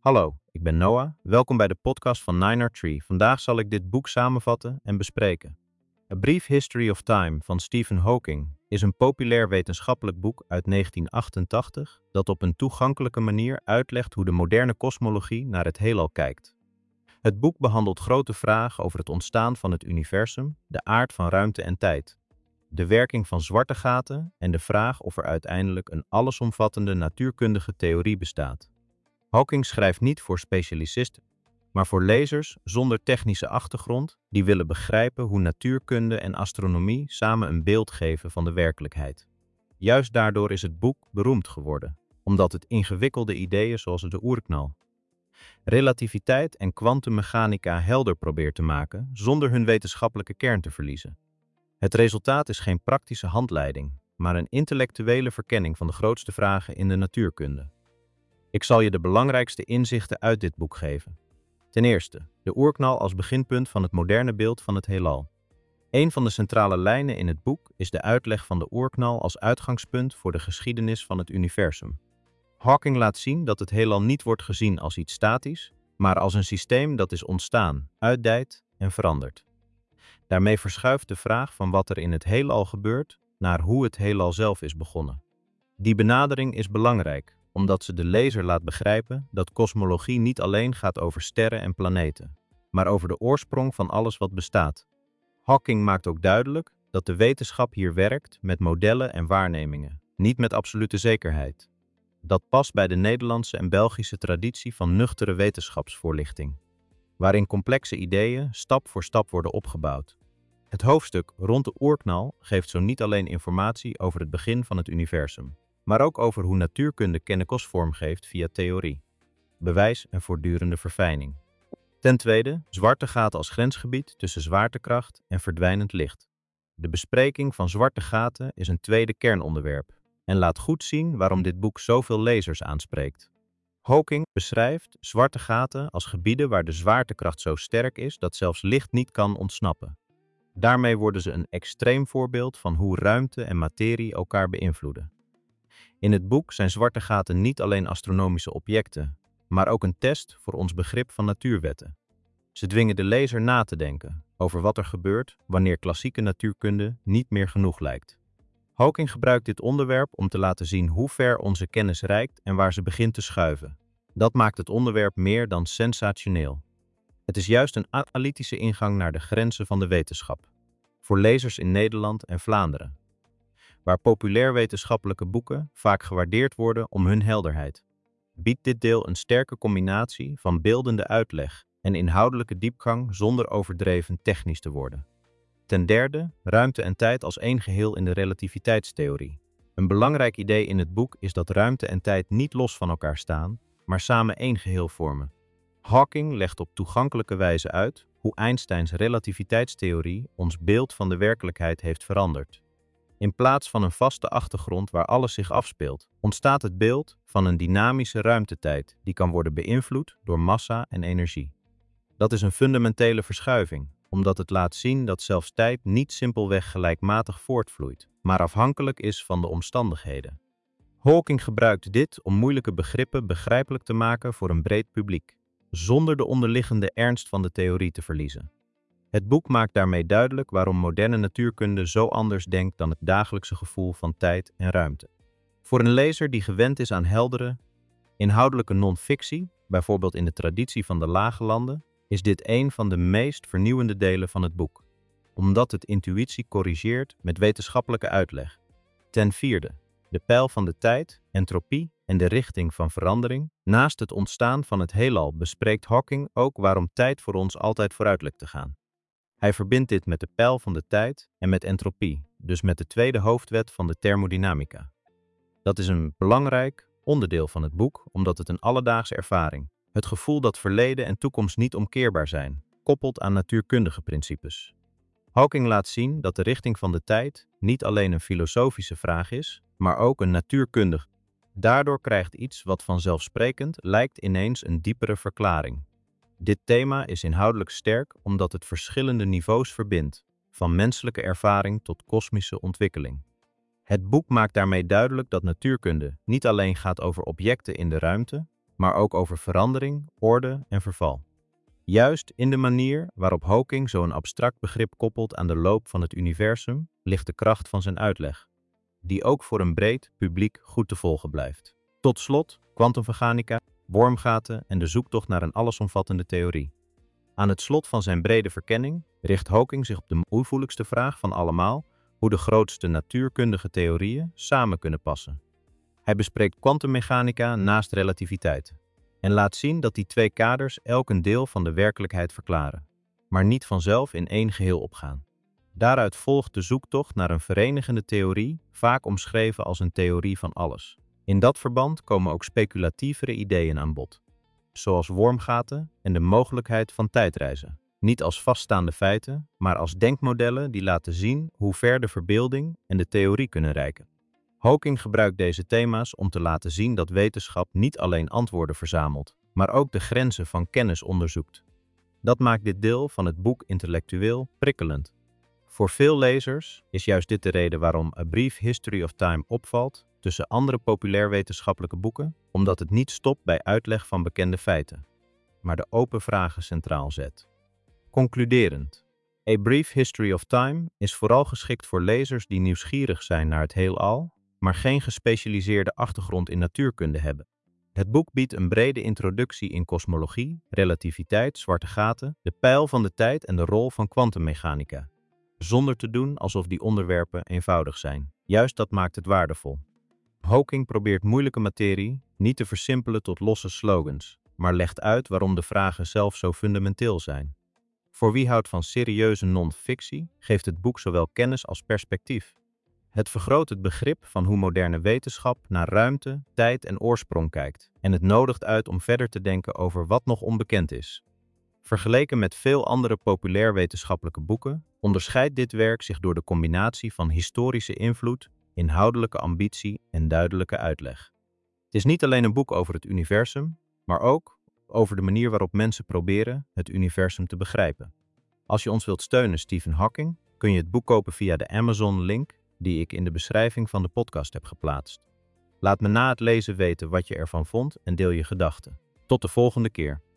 Hallo, ik ben Noah. Welkom bij de podcast van Niner Tree. Vandaag zal ik dit boek samenvatten en bespreken. A Brief History of Time van Stephen Hawking is een populair wetenschappelijk boek uit 1988 dat op een toegankelijke manier uitlegt hoe de moderne kosmologie naar het heelal kijkt. Het boek behandelt grote vragen over het ontstaan van het universum, de aard van ruimte en tijd, de werking van zwarte gaten en de vraag of er uiteindelijk een allesomvattende natuurkundige theorie bestaat. Hawking schrijft niet voor specialisten, maar voor lezers zonder technische achtergrond die willen begrijpen hoe natuurkunde en astronomie samen een beeld geven van de werkelijkheid. Juist daardoor is het boek beroemd geworden, omdat het ingewikkelde ideeën zoals de oerknal, relativiteit en kwantummechanica helder probeert te maken zonder hun wetenschappelijke kern te verliezen. Het resultaat is geen praktische handleiding, maar een intellectuele verkenning van de grootste vragen in de natuurkunde. Ik zal je de belangrijkste inzichten uit dit boek geven. Ten eerste, de oerknal als beginpunt van het moderne beeld van het heelal. Een van de centrale lijnen in het boek is de uitleg van de oerknal als uitgangspunt voor de geschiedenis van het universum. Hawking laat zien dat het heelal niet wordt gezien als iets statisch, maar als een systeem dat is ontstaan, uitdijt en verandert. Daarmee verschuift de vraag van wat er in het heelal gebeurt naar hoe het heelal zelf is begonnen. Die benadering is belangrijk, omdat ze de lezer laat begrijpen dat kosmologie niet alleen gaat over sterren en planeten, maar over de oorsprong van alles wat bestaat. Hawking maakt ook duidelijk dat de wetenschap hier werkt met modellen en waarnemingen, niet met absolute zekerheid. Dat past bij de Nederlandse en Belgische traditie van nuchtere wetenschapsvoorlichting, waarin complexe ideeën stap voor stap worden opgebouwd. Het hoofdstuk rond de oerknal geeft zo niet alleen informatie over het begin van het universum, maar ook over hoe natuurkunde kennis vormgeeft via theorie, bewijs en voortdurende verfijning. Ten tweede, zwarte gaten als grensgebied tussen zwaartekracht en verdwijnend licht. De bespreking van zwarte gaten is een tweede kernonderwerp en laat goed zien waarom dit boek zoveel lezers aanspreekt. Hawking beschrijft zwarte gaten als gebieden waar de zwaartekracht zo sterk is dat zelfs licht niet kan ontsnappen. Daarmee worden ze een extreem voorbeeld van hoe ruimte en materie elkaar beïnvloeden. In het boek zijn zwarte gaten niet alleen astronomische objecten, maar ook een test voor ons begrip van natuurwetten. Ze dwingen de lezer na te denken over wat er gebeurt wanneer klassieke natuurkunde niet meer genoeg lijkt. Hawking gebruikt dit onderwerp om te laten zien hoe ver onze kennis reikt en waar ze begint te schuiven. Dat maakt het onderwerp meer dan sensationeel. Het is juist een analytische ingang naar de grenzen van de wetenschap. Voor lezers in Nederland en Vlaanderen, waar populair wetenschappelijke boeken vaak gewaardeerd worden om hun helderheid, biedt dit deel een sterke combinatie van beeldende uitleg en inhoudelijke diepgang zonder overdreven technisch te worden. Ten derde, ruimte en tijd als één geheel in de relativiteitstheorie. Een belangrijk idee in het boek is dat ruimte en tijd niet los van elkaar staan, maar samen één geheel vormen. Hawking legt op toegankelijke wijze uit hoe Einsteins relativiteitstheorie ons beeld van de werkelijkheid heeft veranderd. In plaats van een vaste achtergrond waar alles zich afspeelt, ontstaat het beeld van een dynamische ruimtetijd die kan worden beïnvloed door massa en energie. Dat is een fundamentele verschuiving, omdat het laat zien dat zelfs tijd niet simpelweg gelijkmatig voortvloeit, maar afhankelijk is van de omstandigheden. Hawking gebruikt dit om moeilijke begrippen begrijpelijk te maken voor een breed publiek, zonder de onderliggende ernst van de theorie te verliezen. Het boek maakt daarmee duidelijk waarom moderne natuurkunde zo anders denkt dan het dagelijkse gevoel van tijd en ruimte. Voor een lezer die gewend is aan heldere, inhoudelijke non-fictie, bijvoorbeeld in de traditie van de Lage Landen, is dit een van de meest vernieuwende delen van het boek, omdat het intuïtie corrigeert met wetenschappelijke uitleg. Ten vierde, de pijl van de tijd, entropie en de richting van verandering. Naast het ontstaan van het heelal bespreekt Hawking ook waarom tijd voor ons altijd vooruit lijkt te gaan. Hij verbindt dit met de pijl van de tijd en met entropie, dus met de tweede hoofdwet van de thermodynamica. Dat is een belangrijk onderdeel van het boek, omdat het een alledaagse ervaring, het gevoel dat verleden en toekomst niet omkeerbaar zijn, koppelt aan natuurkundige principes. Hawking laat zien dat de richting van de tijd niet alleen een filosofische vraag is, maar ook een natuurkundige. Daardoor krijgt iets wat vanzelfsprekend lijkt ineens een diepere verklaring. Dit thema is inhoudelijk sterk omdat het verschillende niveaus verbindt, van menselijke ervaring tot kosmische ontwikkeling. Het boek maakt daarmee duidelijk dat natuurkunde niet alleen gaat over objecten in de ruimte, maar ook over verandering, orde en verval. Juist in de manier waarop Hawking zo'n abstract begrip koppelt aan de loop van het universum, ligt de kracht van zijn uitleg, die ook voor een breed publiek goed te volgen blijft. Tot slot, kwantummechanica, wormgaten en de zoektocht naar een allesomvattende theorie. Aan het slot van zijn brede verkenning richt Hawking zich op de moeilijkste vraag van allemaal, hoe de grootste natuurkundige theorieën samen kunnen passen. Hij bespreekt kwantummechanica naast relativiteit en laat zien dat die twee kaders elk een deel van de werkelijkheid verklaren, maar niet vanzelf in één geheel opgaan. Daaruit volgt de zoektocht naar een verenigende theorie, vaak omschreven als een theorie van alles. In dat verband komen ook speculatievere ideeën aan bod, zoals wormgaten en de mogelijkheid van tijdreizen. Niet als vaststaande feiten, maar als denkmodellen die laten zien hoe ver de verbeelding en de theorie kunnen reiken. Hawking gebruikt deze thema's om te laten zien dat wetenschap niet alleen antwoorden verzamelt, maar ook de grenzen van kennis onderzoekt. Dat maakt dit deel van het boek intellectueel prikkelend. Voor veel lezers is juist dit de reden waarom A Brief History of Time opvalt tussen andere populair wetenschappelijke boeken, omdat het niet stopt bij uitleg van bekende feiten, maar de open vragen centraal zet. Concluderend. A Brief History of Time is vooral geschikt voor lezers die nieuwsgierig zijn naar het heelal, maar geen gespecialiseerde achtergrond in natuurkunde hebben. Het boek biedt een brede introductie in kosmologie, relativiteit, zwarte gaten, de pijl van de tijd en de rol van kwantummechanica, zonder te doen alsof die onderwerpen eenvoudig zijn. Juist dat maakt het waardevol. Hawking probeert moeilijke materie niet te versimpelen tot losse slogans, maar legt uit waarom de vragen zelf zo fundamenteel zijn. Voor wie houdt van serieuze non-fictie, geeft het boek zowel kennis als perspectief. Het vergroot het begrip van hoe moderne wetenschap naar ruimte, tijd en oorsprong kijkt, en het nodigt uit om verder te denken over wat nog onbekend is. Vergeleken met veel andere populair wetenschappelijke boeken, onderscheidt dit werk zich door de combinatie van historische invloed, inhoudelijke ambitie en duidelijke uitleg. Het is niet alleen een boek over het universum, maar ook over de manier waarop mensen proberen het universum te begrijpen. Als je ons wilt steunen, Stephen Hawking, kun je het boek kopen via de Amazon-link die ik in de beschrijving van de podcast heb geplaatst. Laat me na het lezen weten wat je ervan vond en deel je gedachten. Tot de volgende keer.